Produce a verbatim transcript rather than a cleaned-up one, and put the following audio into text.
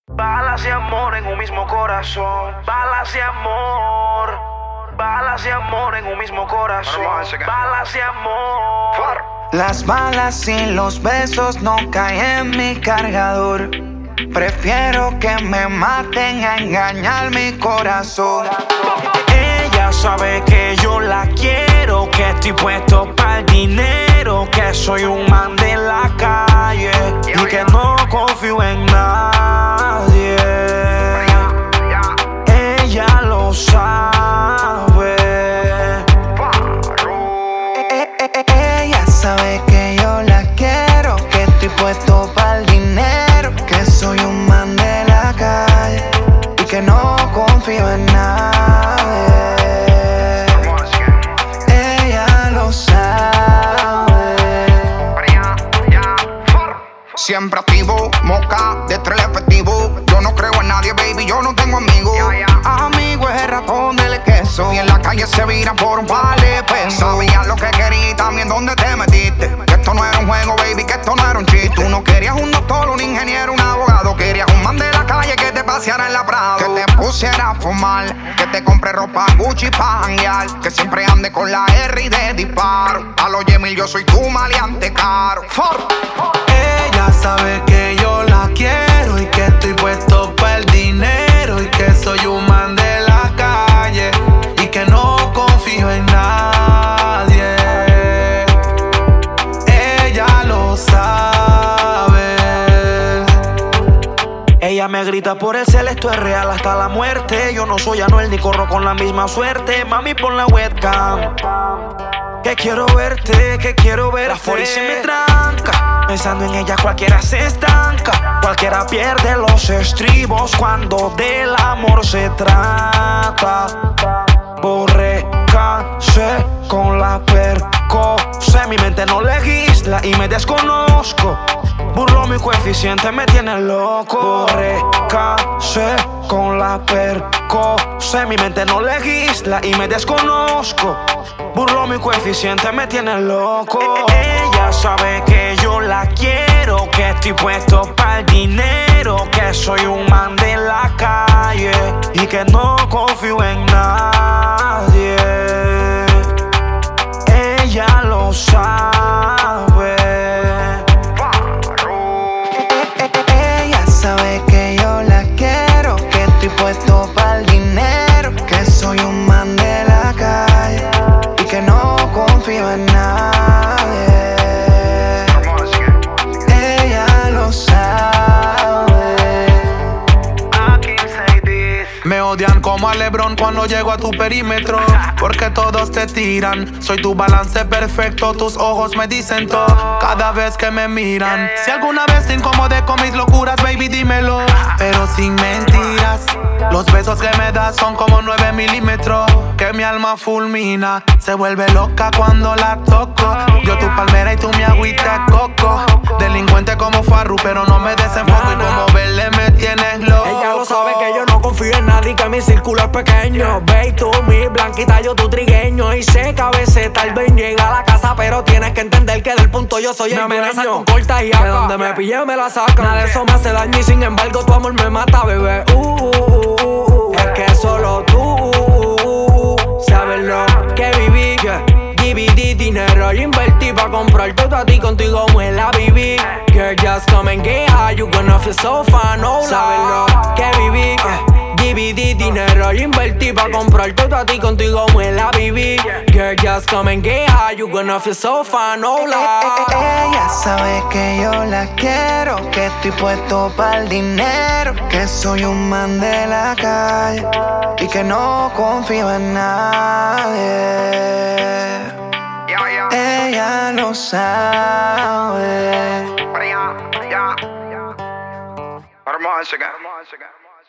Balas de amor en un mismo corazón. Balas de amor. Balas de amor en un mismo corazón. Balas de amor. Las balas y los besos no caen en mi cargador. Prefiero que me maten a engañar mi corazón. Ella sabe que yo la quiero, que estoy puesto para el dinero, que soy un man de la calle y que no confío en nadie. Ella lo sabe. Ella sabe que yo la quiero, que estoy puesto para el dinero, que soy un man de la calle y que no confío en nadie. Ella lo sabe. Siempre activo, moca, de tres efectivo. Yo no creo en nadie, baby, yo no tengo amigos. Amigo es el ratón del queso. Y en la calle se vira por un par de pesos. Sabías lo que querías y también dónde te metiste. Que esto no era un juego, baby, que esto no era un chiste. Tú no querías un doctor, un ingeniero, un abogado. Querías un man de la calle que te paseara en la Prado, que te pusiera a fumar, que te compre ropa Gucci pa' janguear, que siempre ande con la R y de disparo. A los Yemil yo soy tu maleante caro. For. Ella sabe que yo la quiero y que estoy puesto para el dinero y que soy un man de la calle y que no confío en nadie. Ella lo sabe. Ella me grita por el cel, esto es real hasta la muerte. Yo no soy Anuel ni corro con la misma suerte. Mami, pon la webcam, que quiero verte, que quiero verte. La forty se me tranca, pensando en ella cualquiera se estanca. Cualquiera pierde los estribos cuando del amor se trata. Borré, cansé con la percocé. Mi mente no legisla y me desconozco. Burlo mi coeficiente, me tiene loco. Borré, cansé con la percocé. Mi mente no legisla y me desconozco. Burlo mi coeficiente, me tiene loco. Ella sabe que yo la quiero, que estoy puesto para el dinero, que soy un man de la calle y que no confío en nadie. Ella lo sabe. Ella sabe que yo la quiero, que estoy puesto para el dinero, que soy un man de la calle y que no confío en nadie. Ella lo sabe. Me odian como a LeBron cuando llego a tu perímetro, porque todos te tiran. Soy tu balance perfecto, tus ojos me dicen todo cada vez que me miran. Si alguna vez te incomodé con mis locuras, baby, dímelo, pero sin mentiras. Los besos que me das son como nueve milímetros, que mi alma fulmina. Se vuelve loca cuando la toco. Yo tu palmera y tú mi agüita coco. Delincuente como Farru, pero no me desenfoco. Y como verle me tienes loco. Ella lo sabe que yo no confío en nadie, que mi círculo es pequeño. Ve tú, mi blanquita, yo tu trigueño. Y sé que a veces tal vez llega a la casa, pero tienes que entender que del punto yo soy el me amenazan dueño. con corta y acá, que donde me pille me la sacan. nada de eso me hace daño y sin embargo tu amor me mata, bebé. Uh, uh, uh, uh, es que solo tú sabes lo que viví. Yeah. Dividí dinero y invertí pa' comprar todo a ti, contigo me la viví. Girl, just come and get high, you gonna feel so fun, no sabes lo que viví. Yeah. Dividí dinero y invertí pa' comprar todo a ti, contigo me la viví. Girl, just come and get high, you gonna feel so fun, no lie. Ella sabe que yo la quiero, que estoy puesto para el dinero, que soy un man de la calle y que no confío en nadie. Ella lo sabe. Vamos a checar.